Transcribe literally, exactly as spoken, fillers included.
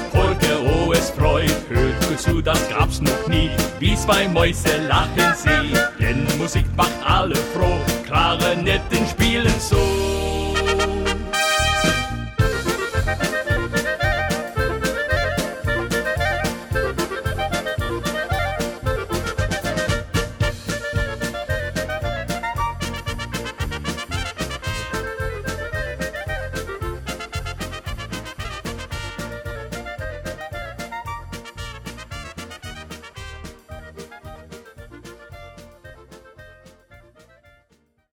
Folge, oh es freut, hört gut zu, das gab's noch nie. Wie zwei Mäuse lachen sie, denn Musik macht alle froh, Klarinetten spielen so.